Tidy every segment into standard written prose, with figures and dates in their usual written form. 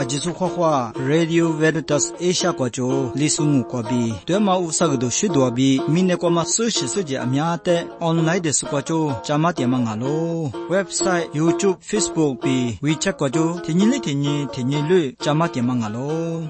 阿吉苏画画 Radio Veritas Asia 国家历史木国比对马乌萨个都许多比明年国马世界阿苗的 online 的是国家加码点嘛阿咯 website YouTube Facebook 比 WeChat 国家天天率加码点嘛阿咯。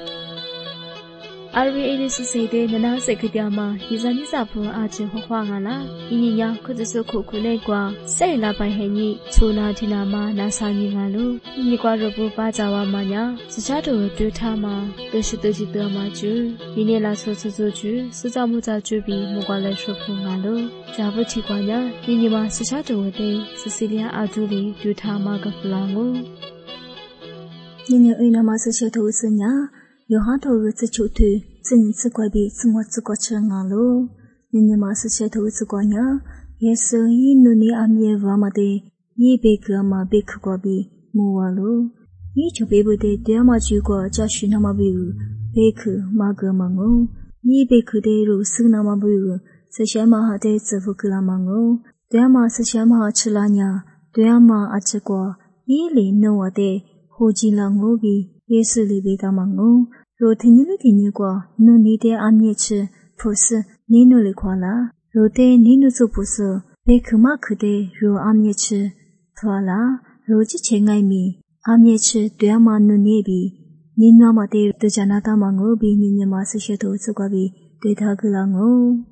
阿瑞伊斯说的那是个点嘛，伊在你咋不阿吉画画啦？伊呀，可就是苦累瓜，谁来白黑你？出那天那嘛，那啥你阿路？你瓜若不把杂娃嘛呀，自家都对他嘛，都是得几得嘛就，一年来做就，是咋么咋就比木瓜来说服阿路？咋不提瓜呀？你嘛自家都的，是谁俩阿杜里对他嘛个不啷个？ 你为那嘛是些投资呀？有好多日子就对，真是怪比自我吃啊喽。你嘛是些投资过呀？也是一努力阿米娃嘛的，一百个嘛百克过比木娃喽。一就百不的对嘛就过加许那么比如百克嘛个嘛哦，一百克的肉是那么比如这些嘛哈的支付个啦嘛哦，对嘛是些嘛哈吃啦呀，对嘛阿吃过一零弄我的后进啦我比也是里边的嘛哦。若听你过，努力的安尼吃，不是你努力过啦。若的你努做不是，别克马克的若安尼吃，错啦。若之前爱米，安尼吃对嘛努力比，你那么的都加拿大嘛我比你嘛是些投资过比，对他个啦我。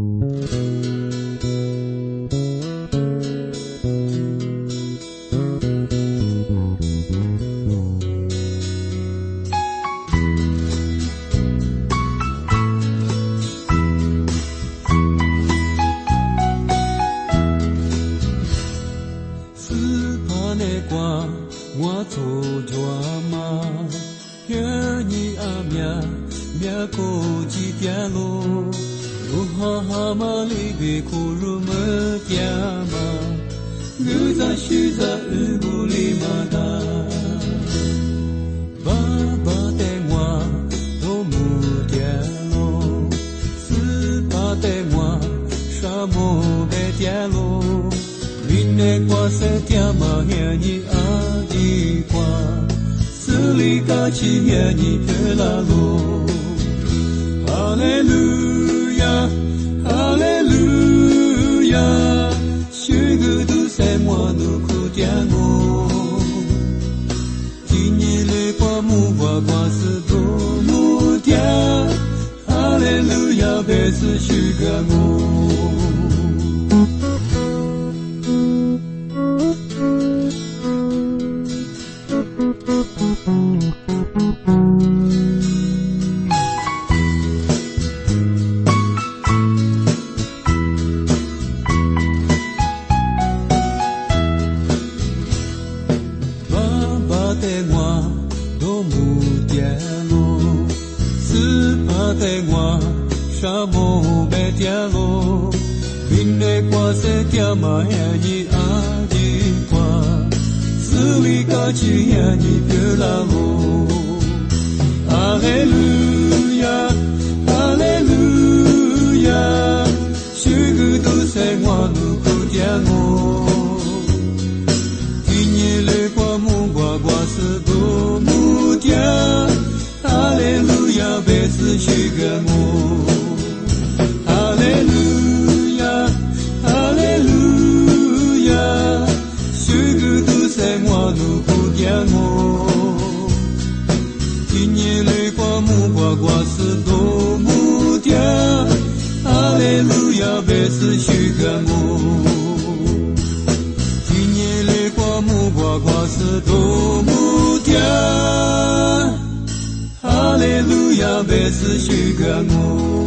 我做抓嘛，给你阿苗过几条路，如何嘛里边苦如么家嘛，我在许在日不里嘛哒，爸爸的我都没掉路，是爸的我啥么别掉路。你的瓜是条嘛呀你阿的瓜，是里嘎起呀你的拉路，哈利路亚，哈利路亚，许个都在我努苦点我，今年的瓜木瓜是多木掉，哈利路亚别是许个我。沙漠白条路，云的瓜是条嘛呀你阿的瓜，是里嘎起呀你的拉路，哈利路亚，哈利路亚，许个都在我努苦点我，今年的瓜木瓜是多木条，哈利路亚别是许个我。哈利路亚，哈利路亚，许个都在我努苦点我，今年的瓜木瓜是多木条，哈利路亚别是许个我，今年的瓜木瓜是多木条，哈利路亚别是许个我。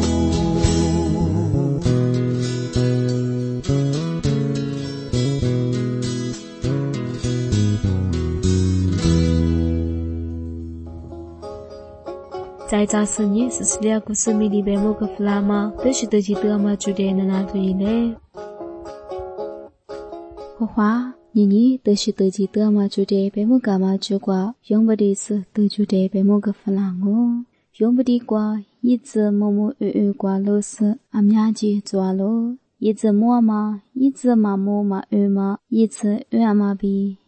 在扎斯尼是斯利亚古斯米里贝莫格弗拉玛，都是得记得嘛，就得那哪对嘞。花花，你都是得记得嘛，就得贝莫格嘛就挂，用不的是都就得贝莫格弗拉哦，用不的挂一直默挂罗斯阿米亚吉抓罗，一直默嘛，一直嘛默嘛嘛，一直嘛比。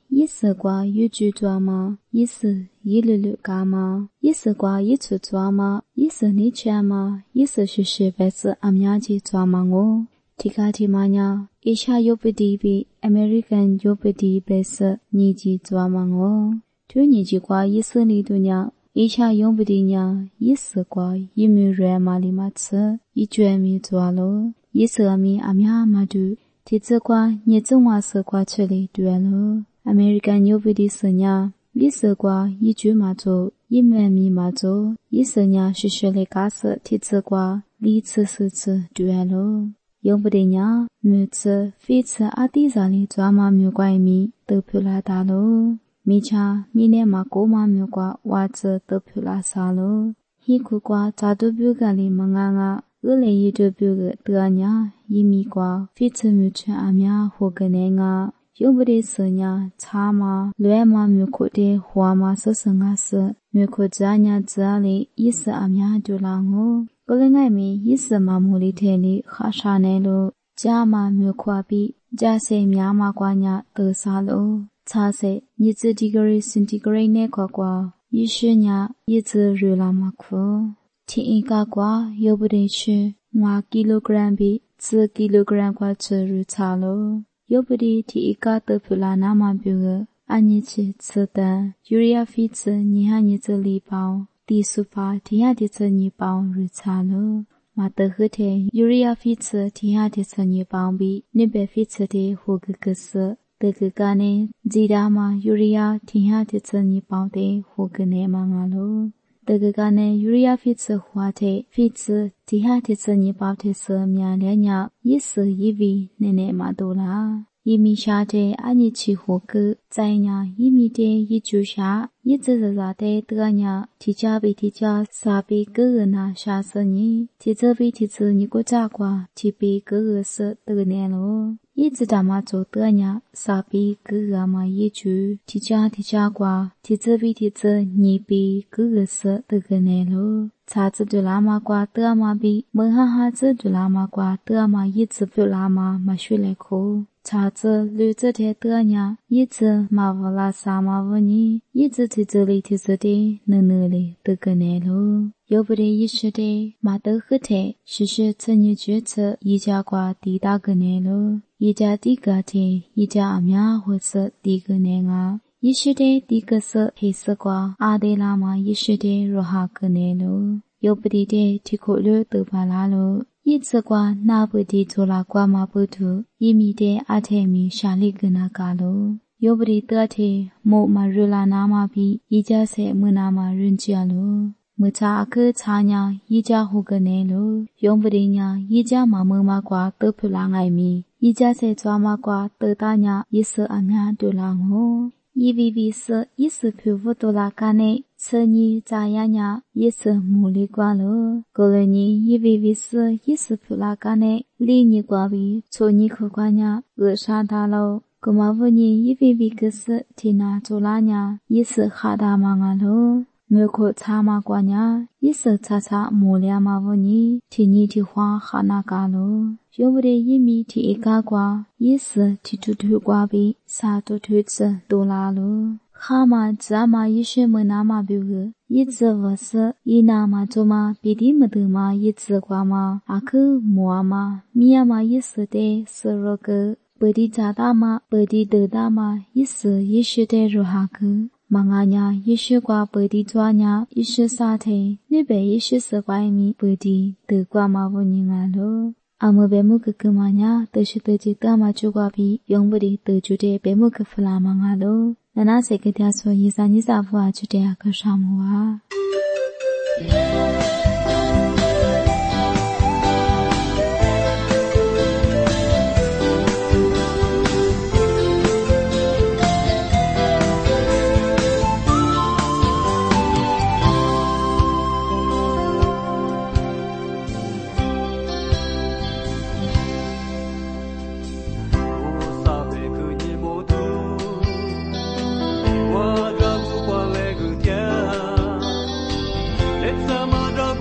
一丝瓜有句抓嘛，一丝一缕缕干嘛，一丝瓜一处抓嘛，一丝你圈嘛，一丝是是白色阿苗子抓嘛我。提卡提嘛呀，一下有不地比 American 有不地白色你子抓嘛我。就你子瓜一丝里度呀，一下用不地呀，一丝瓜一米热嘛里嘛吃，一卷米抓咯，一丝米阿苗嘛度。提子瓜你种话丝瓜出来对了 ，American 有不地丝呀，一丝瓜一句嘛做，一米米嘛做，一丝呀是学来干丝提子瓜里吃四次对了。用不得呀，每次非吃阿弟子里抓嘛没怪米都不拉大咯，米茶米年嘛过嘛没挂袜子都不拉撒咯，一苦瓜咋都不干里嘛啊，我来一都不个得呀，一米瓜非吃没吃阿苗或个那啊，用不得事呀，茶嘛乱嘛没苦的花嘛说生啊事，没苦这呀这里一时阿苗就拉我。个人爱米一时嘛木里天里哈沙内路，家嘛没夸比，家些苗嘛瓜呀得啥路，茶些你自degree centigrade 呢瓜，一时呀一直热拉嘛苦，天一个瓜有不得吃，我 kilogram 比4 kilogram 瓜吃热茶路，有不得天一个得不拉那么比个，按你去吃的，urea 费吃你还你这里包。第四发天下的这你帮日查了，马德和天有人要飞车天下的这你帮比，你别飞车的活个个事，得个个呢，记得嘛有人要天下的这你帮的活个呢嘛啊喽，得个个呢有人要飞车花的飞车天下的这你帮的是面两样，一时一位奶嘛多啦。一米下的按你去活个，在呀一米的一就下，一直是啥的得呀，提家比提家啥比个人呐下死你，提这比提这你个咋瓜，提比个人是得难咯，一直他妈做得呀，啥比个人嘛一就提家瓜，提这比提这你比个人是得难咯。茶子对拉嘛瓜得嘛比，门哈子对拉嘛瓜得嘛一直不拉嘛学来苦。茶子绿子的得呀，一直嘛不拉啥嘛不你，一直在这里提着的能里得个难咯。有不得一时的嘛得和的，是这你觉得一家瓜地大个难咯，一家地个的，一家阿苗或是地个难啊。一时的第个是黑色瓜，阿的拉嘛一时的肉哈个难咯，有不得的提口了得巴拉咯。一次瓜那不的做了瓜嘛不土，一米的阿太米下里个那嘎咯，有不得得的木嘛热啦那嘛比，一家些木那嘛人家咯，木茶个茶呀一家好个难咯，用不得呀一家嘛木嘛瓜得不啦爱米，一家些抓嘛瓜得大呀一时阿娘对啦我。一位位是一时漂浮多拉干呢，此你咋样呀？一时木里瓜了。过了你一位位是一时漂拉干呢，里你瓜比错你可瓜呀，扼杀他了。过嘛问你一位位个是提拿做拉呀，一时哈达嘛啊了。没可查嘛瓜呀，一时查木俩嘛问你，提你提花哈那嘎了。有不得一米提一个瓜，一时提出土瓜比啥都推吃多拉了。哈嘛这嘛一时没那么别个，一直不是一那么做嘛，别的没得嘛一直瓜嘛，阿克木嘛，米呀嘛一时的是那个，别的咋大嘛，别的得大嘛，一时的肉哈个。忙啊呀，一时瓜白的抓呀，一时啥的，你别一时是怪米白的，得瓜嘛不人啊咯。阿么别木个个嘛呀，都是得这得嘛就瓜比，用不的得就的别木个弗拉忙啊咯。那谁给他说一三一三副啊就这样个啥么啊？ Let's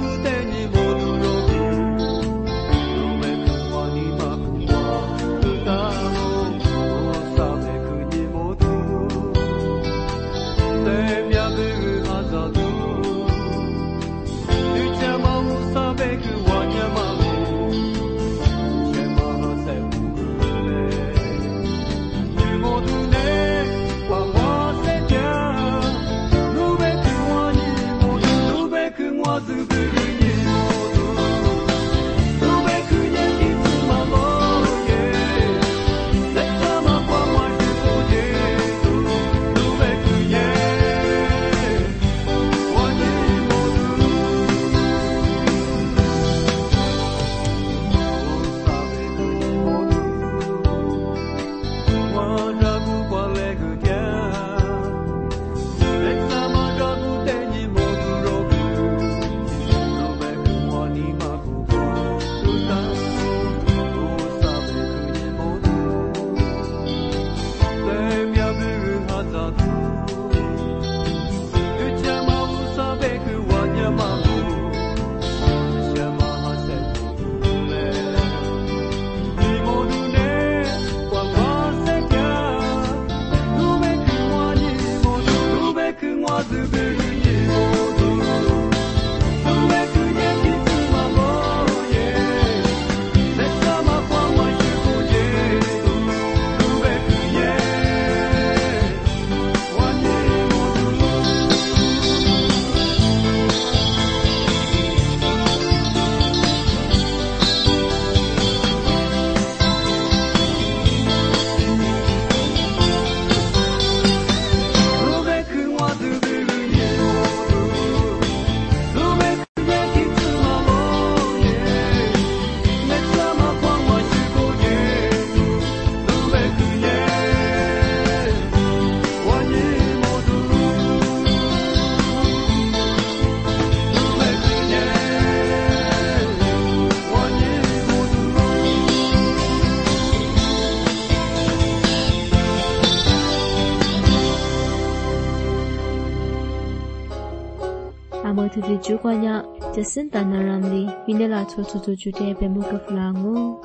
Amotutu jukwanya jasinta naramli minela chochocho jute bemuka flango.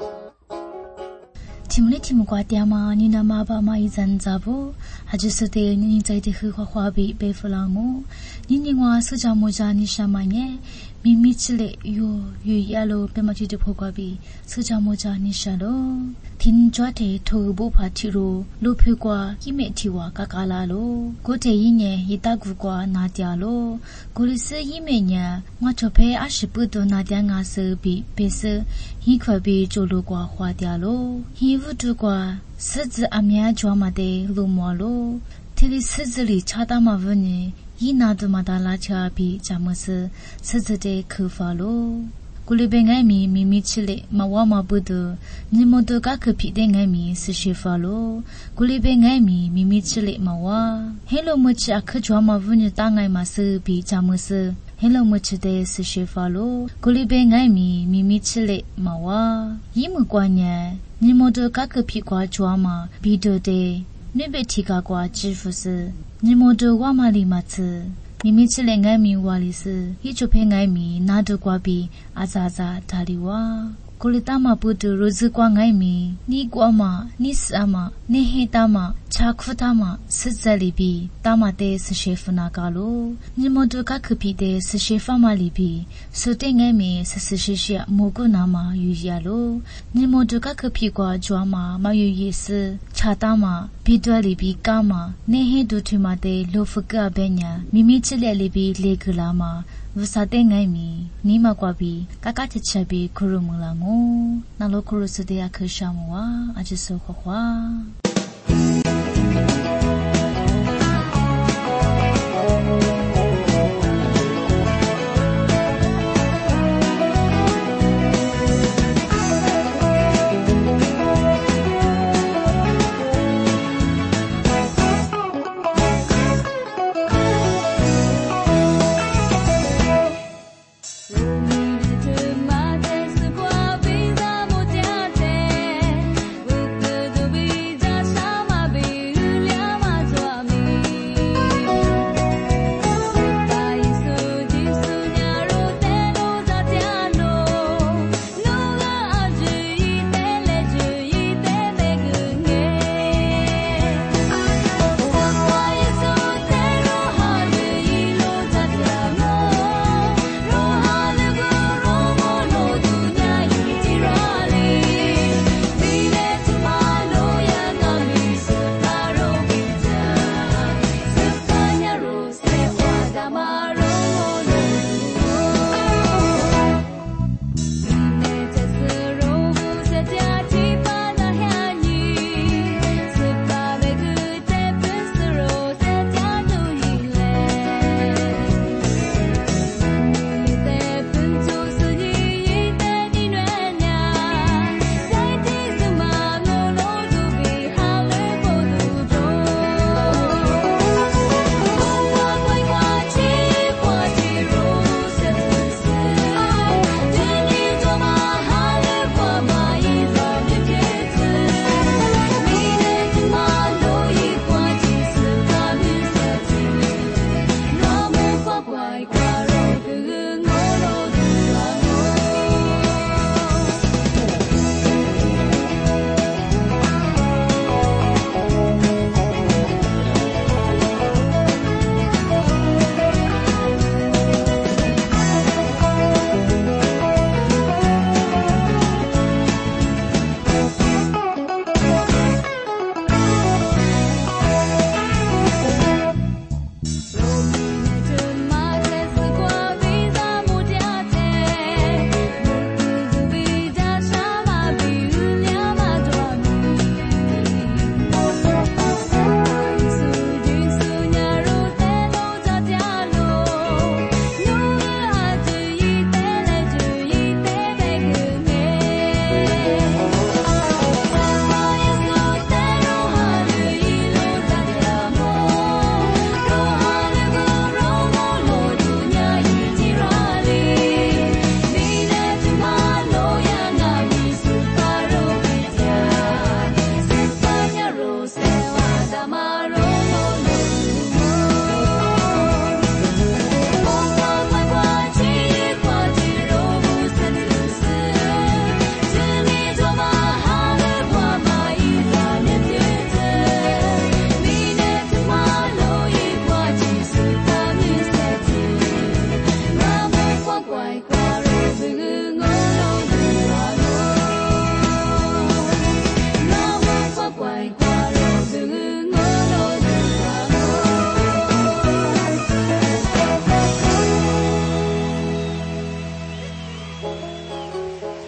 Timuli kwa tiama nina maba ma izanzabo hajusute nini zaidi huwabi befulango nini wa suja moja nishamanye mimichile yu yalo pemachite pokwabi suja moja nishalo tinjwate tobo patiro lopekwa kimetiwa kakalalo kote yinye yitagukwa nadialo kulise yimenya ngachope ashipudo nadia ngase bi bese hikwabi jolokwa hwadialo hivutukwa sizi amya jwamade lumwalo tili sizili chadama vuni yinadu madala chabi jamuse sizide kufalo kulibe ngami mimichile mawama budu nimodo kakapide ngami sishifalo kulibe ngami mimichile mawa hello muchi akajwama vuni tangai masubi jamuse hello muchi de sishifalo kulibe ngami mimichile mawa yimukwanya nimodo kakapikwa jwama bido de nibetika kwa jifusi nimodo wamali matsu mimichile ngami walisi hichope ngami nado kwabi azaza taliwa kulitama budu rozi kwa ngami ni kwama ni sama ni hitama chakutama sizalibi tamate sishefuna kalo nimodo kakapide sishefama libi sote ngami sisishishia mogo nama yuyalo nimodo kakapikwa jwama mayuyisi chatama bidwa libi kama nehe dutumate lofuka benya mimichile libi legulama Vusate ngami nima kwabi kakatichabi kurumulango nalo kurusudea kushamwa ajiso khwa Just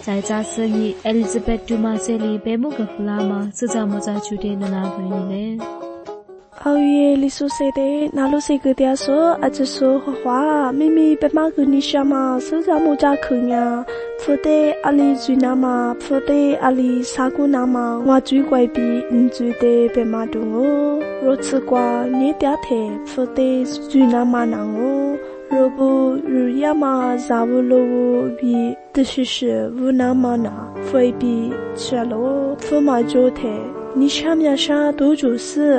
在扎斯尼 Elizabeth 杜马塞里贝木格弗拉玛自扎莫扎丘的那个尼嘞。 熬夜里苏塞的那路塞个点说，阿只说话，咪咪贝马个尼沙嘛，自扎莫扎克呀。佛的阿里最那嘛，佛的阿里萨古那嘛，我最怪比最的贝马东哦。若吃瓜你嗲贴，佛的最那嘛难哦。若不如呀嘛，咋不罗比的是无那嘛那，非比吃咯，佛嘛就贴。你下面啥都就是，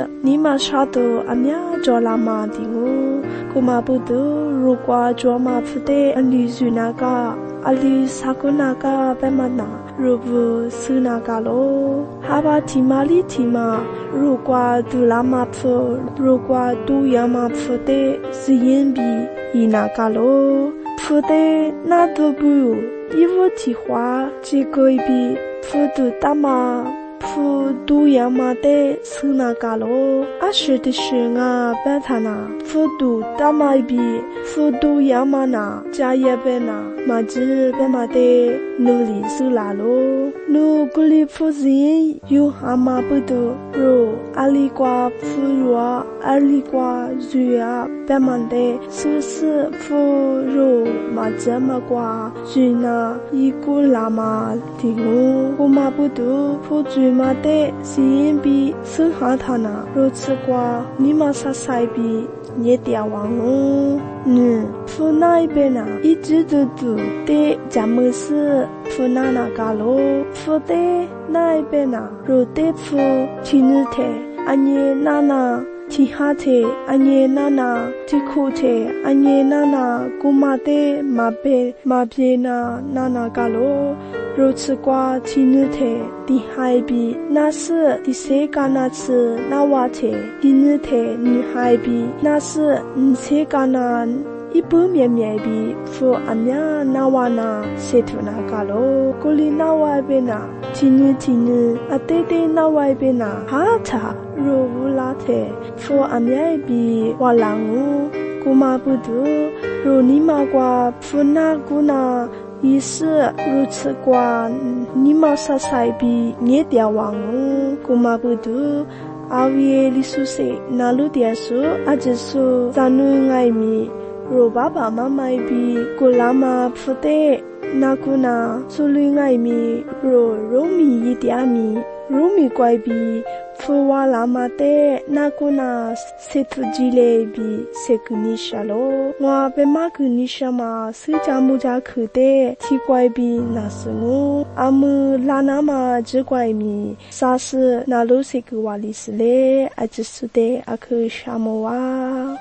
你嘛啥都阿面做拉嘛的哦。古嘛不都如果做嘛不得，阿里最那个。阿里萨古那个贝玛那，如不是那个咯。哈巴提玛里提玛，如果都拉玛普，如果都亚玛普的，是因比伊那个咯。普的那都不有，一无提花，这个比普都大嘛。普都亚玛的是那个咯，阿是的是啊，白他那普都大嘛比普都亚玛那加也白那，嘛只白嘛的努力是啦咯，努古里普人有阿嘛不多，如阿里瓜普罗阿里瓜瑞啊，白嘛的是普如嘛这么瓜瑞那一古拉嘛的哦，古嘛不多普瑞。嘛的是因比生下他那，如此瓜你嘛啥塞比也掉忘哦。普那一边呐，一直都的咱们是普那个咯，普的那一边呐，如的普听日的，安耶那那。提哈的，安耶那那，提库的，安耶那那，古马的，马别那个咯。如此瓜听日的，第海比那是第谁个那次那瓦的，听日的女孩比那是谁个那。一般面比佛阿面那瓦那谁图那个咯，古里那瓦边那，听日阿爹爹那瓦边那，哈查若无拉的佛阿面比瓦朗乌，古马不多，若你马瓜佛那古那。意思如此瓜，你马啥塞比也掉忘哦，古马不多。阿维里苏塞那路点说，阿只说咱们爱米。若爸爸妈妈比古拉玛不得，那古那苏里爱米，若米一点米，若米怪比佛瓦拉玛的，那古那塞图吉雷比塞古尼沙咯，我被马古尼沙嘛，是家木家去的，提怪比那是我，阿姆拉那嘛只怪米，啥事那路塞古瓦里斯嘞，阿只是的阿去沙摩哇。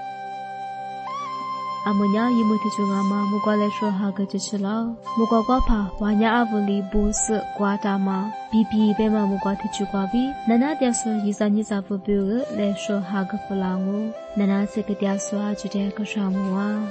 阿姆娘伊姆提中阿妈，木瓜来说哈个就是了。木瓜瓜怕，瓦娘阿布里不是瓜大妈，比比被嘛木瓜提出瓜比，奶奶爹说伊啥你咋不比个来说哈个弗朗哦，奶奶这个爹说啊就这个啥么啊。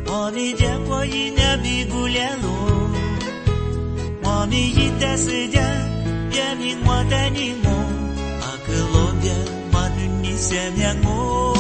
Mami japo ina bigulelo Mami ita seja Biami mwatani mo Akelobia manuni semyango